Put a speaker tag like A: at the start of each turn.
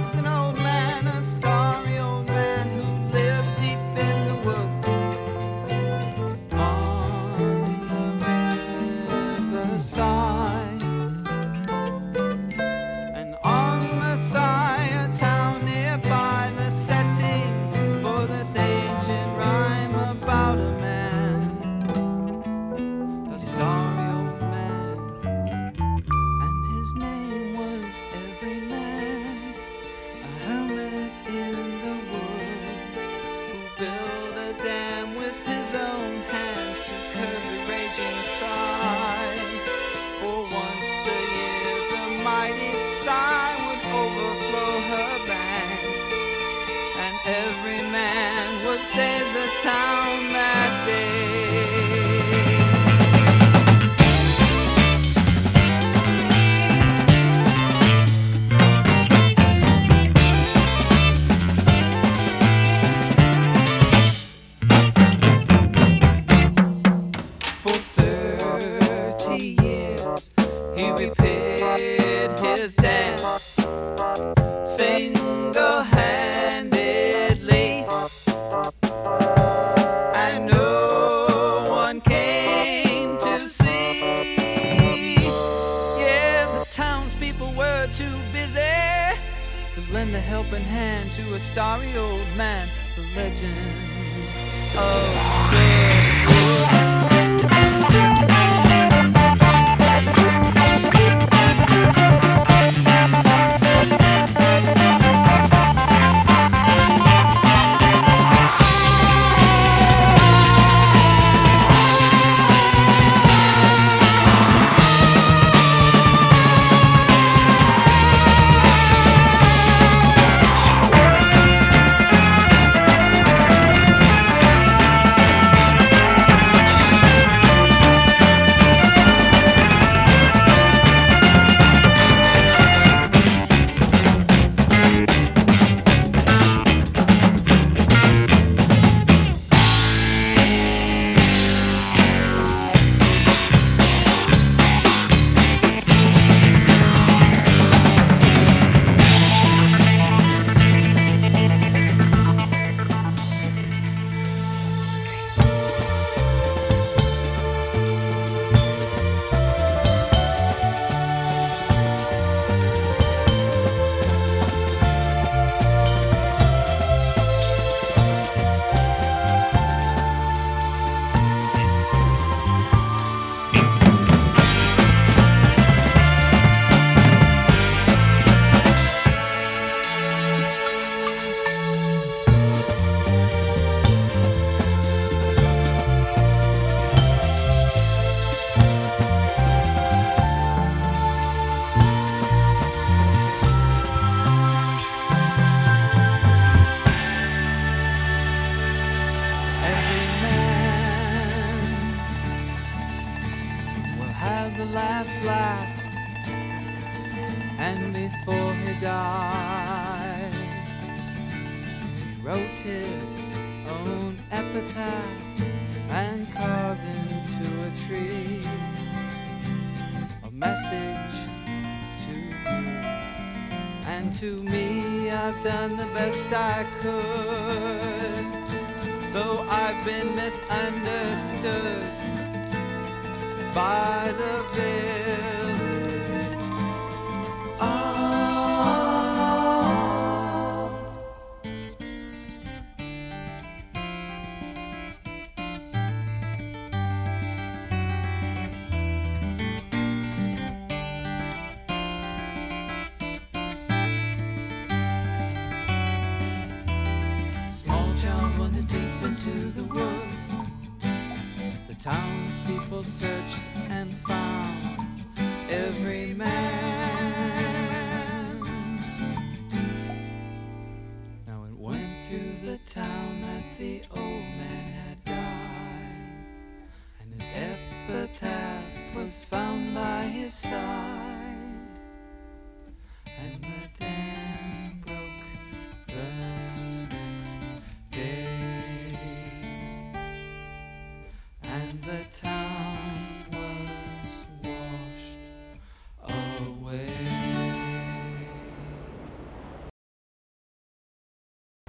A: an old man, a starry old man who lived deep in the woods on the riverside. And on the side, a town nearby, the setting for this ancient rhyme about a man, a starry old man, and his name was Everyman, a hermit in the woods who built a dam with his own hands to curb the raging Sigh. For once a year the mighty Sigh would overflow her banks, and every man would save the town that day. For 30 years he repaired his dam single-handedly, and no one came to see. Yeah, the townspeople were too busy to lend a helping hand to a starry old man, the legend of the woods. The last laugh, and before he died, he wrote his own epitaph and carved into a tree a message to you and to me. I've done the best I could, though I've been misunderstood by the village. Oh. Small child wandered deep into the woods. The townspeople searched and found every man. Now it went through the town that the old man had died, and his epitaph was found by his side.